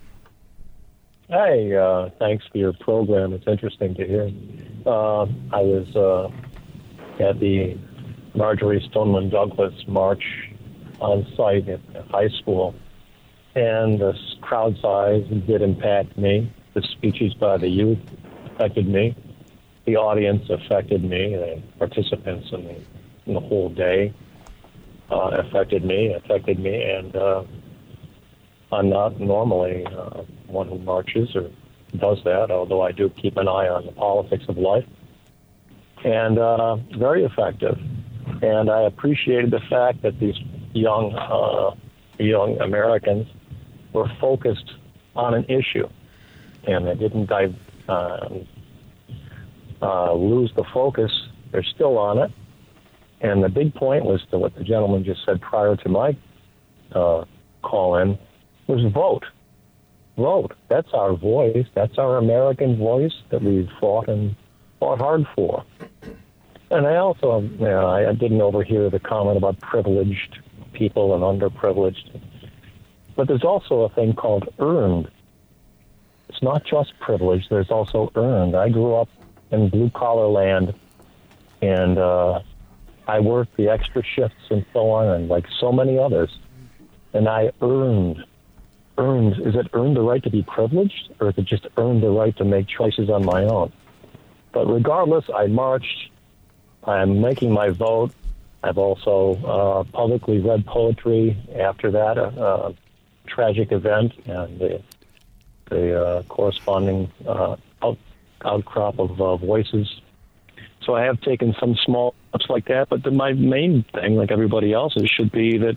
Hey, uh, thanks for your program. It's interesting to hear. Uh, I was uh, at the Marjorie Stoneman Douglas March on site at high school, and the crowd size did impact me. The speeches by the youth affected me. The audience affected me. The participants in the, in the whole day uh, affected me, affected me, and uh, I'm not normally uh, one who marches or does that, although I do keep an eye on the politics of life. And uh, very effective. And I appreciated the fact that these young uh, young Americans were focused on an issue, and they didn't dive, uh, uh, lose the focus. They're still on it. And the big point was to what the gentleman just said prior to my uh, call-in, was vote. Vote. That's our voice. That's our American voice that we've fought and fought hard for. And I also, you know, I didn't overhear the comment about privileged people and underprivileged. But there's also a thing called earned. It's not just privilege. There's also earned. I grew up in blue-collar land, and uh, I worked the extra shifts and so on, and like so many others. And I earned Earned, is it earned the right to be privileged, or is it just earned the right to make choices on my own? But regardless, I marched. I'm making my vote. I've also uh, publicly read poetry after that uh, uh, tragic event and the, the uh, corresponding uh, out, outcrop of uh, voices. So I have taken some small steps like that, but the, my main thing, like everybody else's, should be that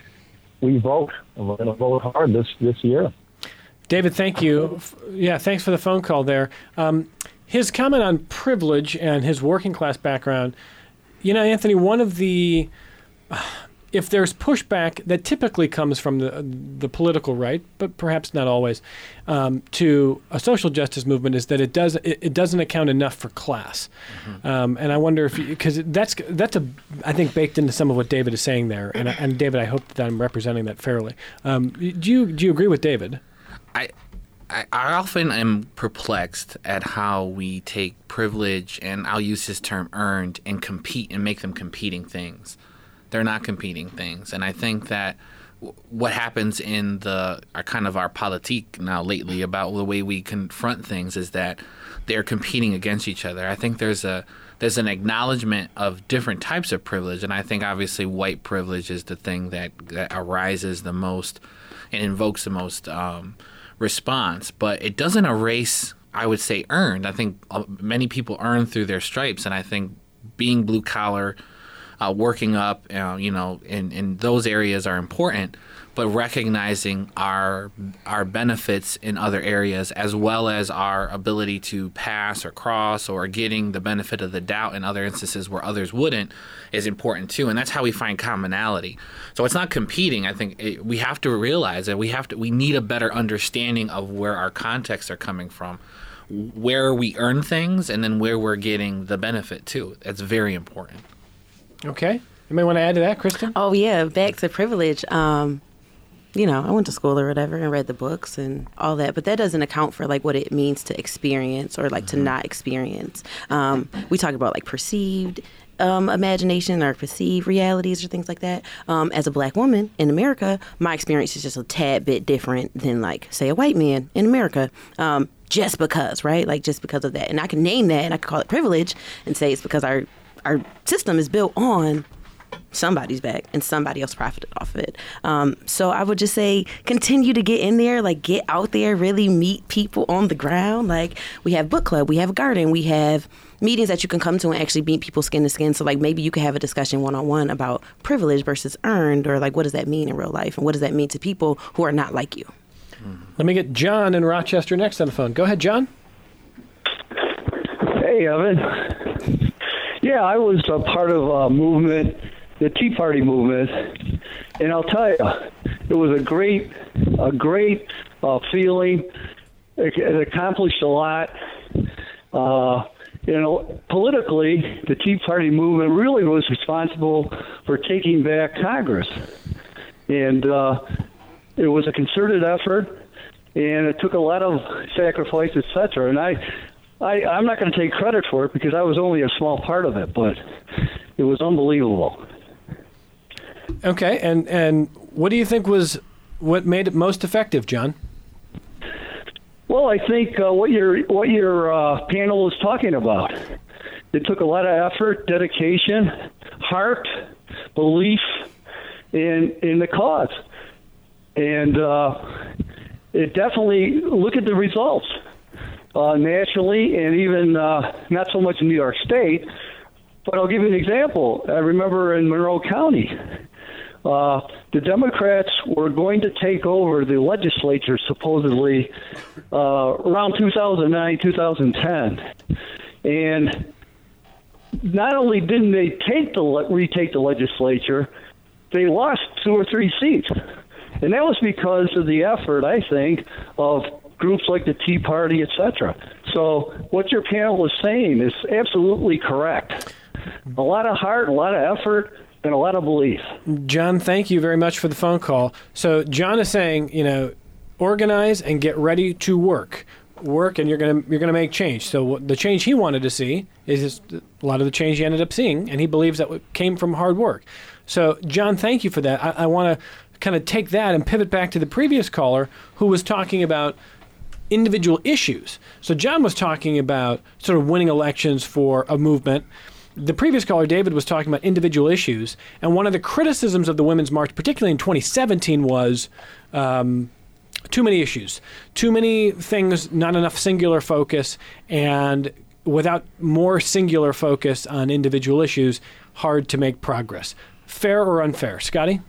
we vote, and we're going to vote hard this, this year. David, thank you. Yeah, thanks for the phone call there. Um, his comment on privilege and his working class background, you know, Anthony, one of the, uh, if there's pushback that typically comes from the the political right, but perhaps not always, um, to a social justice movement, is that it does it, it doesn't account enough for class, mm-hmm. um, and I wonder if because that's that's a I think baked into some of what David is saying there, and and David, I hope that I'm representing that fairly. Um, do you do you agree with David? I. I, I often am perplexed at how we take privilege, and I'll use his term earned, and compete and make them competing things. They're not competing things. And I think that w- what happens in the our kind of our politique now lately about the way we confront things is that they're competing against each other. I think there's a there's an acknowledgement of different types of privilege, and I think obviously white privilege is the thing that, that arises the most and invokes the most um, response. But it doesn't erase, I would say, earned. I think many people earn through their stripes, and I think being blue collar, Uh, working up, uh, you know, in, in those areas are important, but recognizing our our benefits in other areas, as well as our ability to pass or cross or getting the benefit of the doubt in other instances where others wouldn't, is important too. And that's how we find commonality. So it's not competing. I think it, we have to realize that we have to we need a better understanding of where our contexts are coming from, where we earn things, and then where we're getting the benefit too. That's very important. Okay. You may want to add to that, Kristen? Oh, yeah. Back to privilege. Um, you know, I went to school or whatever and read the books and all that, but that doesn't account for, like, what it means to experience or, like, mm-hmm. to not experience. Um, we talk about, like, perceived um, imagination or perceived realities or things like that. Um, as a black woman in America, my experience is just a tad bit different than, like, say, a white man in America. Um, just because, right? Like, just because of that. And I can name that and I can call it privilege and say it's because our our system is built on somebody's back and somebody else profited off of it. Um, so I would just say continue to get in there, like get out there, really meet people on the ground. Like we have book club, we have a garden, we have meetings that you can come to and actually meet people skin to skin. So like maybe you could have a discussion one-on-one about privilege versus earned, or like what does that mean in real life and what does that mean to people who are not like you? Let me get John in Rochester next on the phone. Go ahead, John. Hey, Evan. Yeah, I was a part of a movement, the Tea Party movement, and I'll tell you, it was a great, a great uh, feeling. It, it accomplished a lot. Uh, you know, politically, the Tea Party movement really was responsible for taking back Congress, and uh, it was a concerted effort, and it took a lot of sacrifice, et cetera. And I. I, I'm not going to take credit for it because I was only a small part of it, but it was unbelievable. Okay, and, and what do you think was what made it most effective, John? Well, I think uh, what your what your uh, panel was talking about. It took a lot of effort, dedication, heart, belief in in the cause, and uh, it definitely look at the results. Uh, nationally, and even uh, not so much in New York State, but I'll give you an example. I remember in Monroe County, uh, the Democrats were going to take over the legislature supposedly uh, around two thousand nine, two thousand ten, and not only didn't they take the retake the legislature, they lost two or three seats, and that was because of the effort, I think, of groups like the Tea Party, et cetera. So what your panel is saying is absolutely correct. A lot of heart, a lot of effort, and a lot of belief. John, thank you very much for the phone call. So John is saying, you know, organize and get ready to work. Work, and you're gonna you're gonna make change. So the change he wanted to see is a lot of the change he ended up seeing, and he believes that came from hard work. So John, thank you for that. I, I want to kind of take that and pivot back to the previous caller who was talking about individual issues. So John was talking about sort of winning elections for a movement. The previous caller, David, was talking about individual issues. And one of the criticisms of the Women's March, particularly in twenty seventeen, was um, too many issues, too many things, not enough singular focus, and without more singular focus on individual issues, hard to make progress. Fair or unfair? Scotty?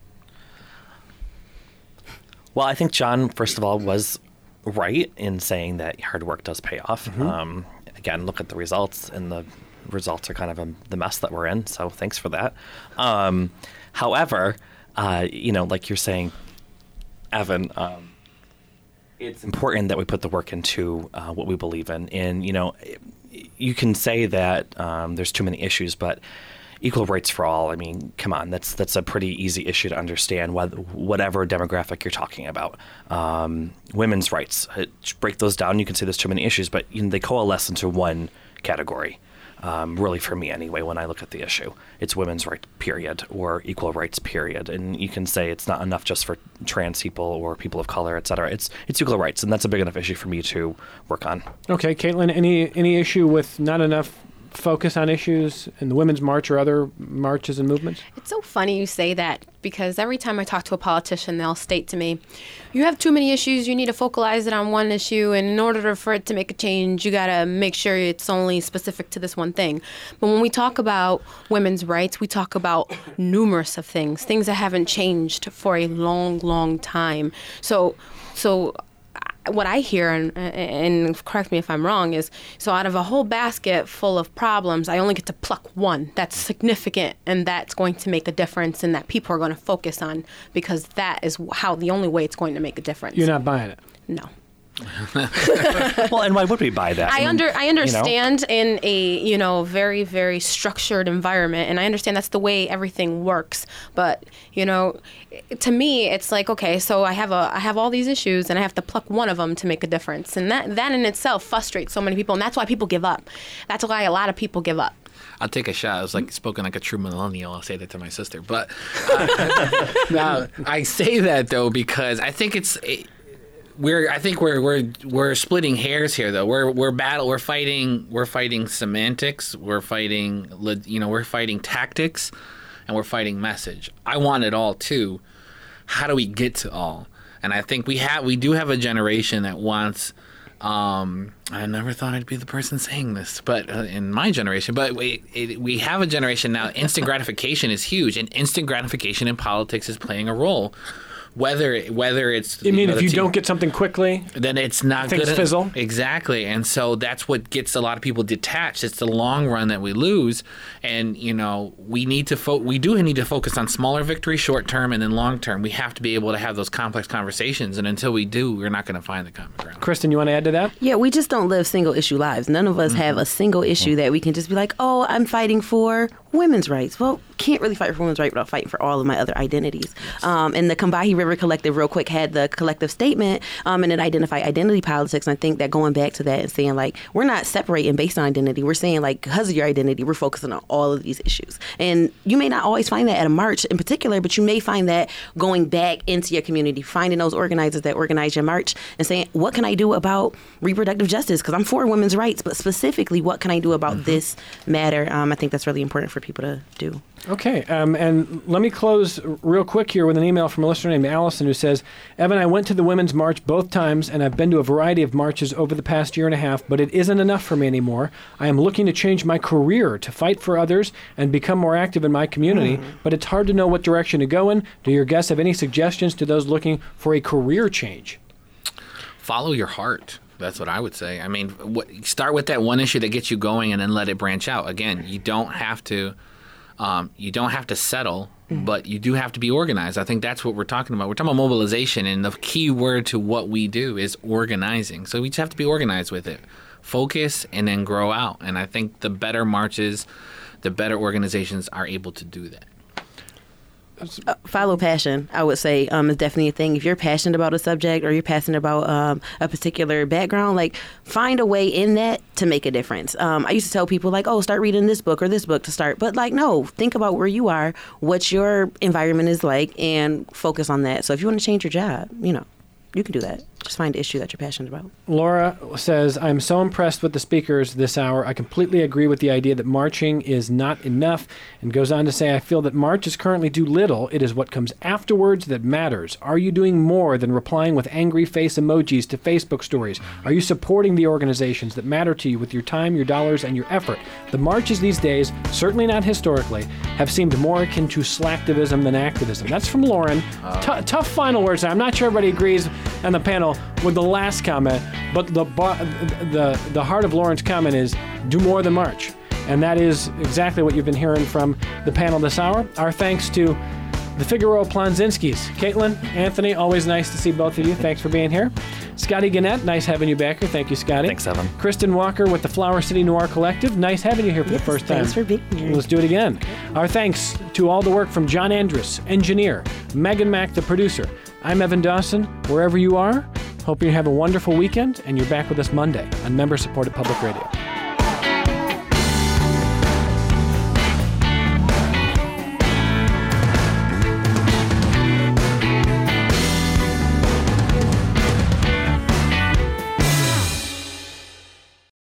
Well, I think John, first of all, was right in saying that hard work does pay off. Mm-hmm. Um, again, look at the results, and the results are kind of a, the mess that we're in. So thanks for that. Um, however, uh, you know, like you're saying, Evan, um, it's important that we put the work into uh, what we believe in. And, you know, you can say that um, there's too many issues, but equal rights for all, I mean, come on, that's that's a pretty easy issue to understand, whatever demographic you're talking about. Um, women's rights, break those down, you can say there's too many issues, but you know, they coalesce into one category, um, really for me anyway, when I look at the issue. It's women's rights, period, or equal rights, period. And you can say it's not enough just for trans people or people of color, et cetera. It's, it's equal rights, and that's a big enough issue for me to work on. Okay, Caitlin, any any issue with not enough focus on issues in the Women's March or other marches and movements? It's so funny you say that, because every time I talk to a politician, they'll state to me, you have too many issues, you need to focalize it on one issue, and in order for it to make a change, you got to make sure it's only specific to this one thing. But when we talk about women's rights, we talk about numerous of things, things that haven't changed for a long, long time. So, so what I hear, and, and correct me if I'm wrong, is so out of a whole basket full of problems, I only get to pluck one that's significant and that's going to make a difference and that people are going to focus on, because that is how the only way it's going to make a difference. You're not buying it? No. Well, and why would we buy that? I, I mean, under I understand you know? in a you know very very structured environment, and I understand that's the way everything works. But you know, to me, it's like, okay, so I have a I have all these issues, and I have to pluck one of them to make a difference, and that that in itself frustrates so many people, and that's why people give up. That's why a lot of people give up. I'll take a shot. I was like spoken like a true millennial. I'll say that to my sister, but uh, now I say that though because I think it's. It, We're, I think we're we're we're splitting hairs here, though. We're we're battle. We're fighting. We're fighting semantics. We're fighting. You know, we're fighting tactics, and we're fighting message. I want it all too. How do we get to all? And I think we have. We do have a generation that wants. Um, I never thought I'd be the person saying this, but uh, in my generation. But we it, we have a generation now. Instant gratification is huge, and instant gratification in politics is playing a role. Whether whether it's You mean know, if the you team- don't get something quickly, then it's not things good. fizzle? Exactly. And so that's what gets a lot of people detached. It's the long run that we lose. And, you know, we need to fo- we do need to focus on smaller victories, short term, and then long term. We have to be able to have those complex conversations. And until we do, we're not going to find the common ground. Kristen, you want to add to that? Yeah, we just don't live single issue lives. None of us Mm-hmm. have a single issue that we can just be like, oh, I'm fighting for women's rights. Well, can't really fight for women's rights without fighting for all of my other identities. Um, and the Combahee River Collective, real quick, had the collective statement um, and it identified identity politics. And I think that going back to that and saying, like, we're not separating based on identity. We're saying, like, because of your identity, we're focusing on all of these issues. And you may not always find that at a march in particular, but you may find that going back into your community, finding those organizers that organize your march and saying, what can I do about reproductive justice? Because I'm for women's rights, but specifically, what can I do about mm-hmm. this matter? Um, I think that's really important for people to do. Okay, um, and let me close real quick here with an email from a listener named Allison who says, Evan, I went to the Women's March both times, and I've been to a variety of marches over the past year and a half, but it isn't enough for me anymore. I am looking to change my career, to fight for others, and become more active in my community, mm. but it's hard to know what direction to go in. Do your guests have any suggestions to those looking for a career change? Follow your heart. That's what I would say. I mean, what, start with that one issue that gets you going and then let it branch out. Again, you don't have to... Um, you don't have to settle, mm-hmm. but you do have to be organized. I think that's what we're talking about. We're talking about mobilization, and the key word to what we do is organizing. So we just have to be organized with it. Focus and then grow out. And I think the better marches, the better organizations are able to do that. Uh, follow passion, I would say, um, is definitely a thing. If you're passionate about a subject or you're passionate about um, a particular background, like, find a way in that to make a difference. Um, I used to tell people, like, oh, start reading this book or this book to start. But, like, no, think about where you are, what your environment is like, and focus on that. So if you want to change your job, you know, you can do that. Just find an issue that you're passionate about. Laura says, I'm so impressed with the speakers this hour. I completely agree with the idea that marching is not enough, and goes on to say, I feel that marches currently do little. It is what comes afterwards that matters. Are you doing more than replying with angry face emojis to Facebook stories? Are you supporting the organizations that matter to you with your time, your dollars, and your effort? The marches these days, certainly not historically, have seemed more akin to slacktivism than activism. That's from Lauren. Uh, T- tough final words. I'm not sure everybody agrees on the panel with the last comment, but the the the heart of Lauren's comment is do more than march. And that is exactly what you've been hearing from the panel this hour. Our thanks to the Figueroa Plonzinskis. Caitlin, Anthony, always nice to see both of you. Thanks for being here. Scotty Gannett, nice having you back here. Thank you, Scotty. Thanks, Evan. Kristen Walker with the Flower City Noir Collective. Nice having you here for yes, the first time. Thanks for being here. Let's do it again. Our thanks to all the work from John Andrus, engineer, Megan Mack, the producer. I'm Evan Dawson. Wherever you are, hope you have a wonderful weekend, and you're back with us Monday on member-supported public radio.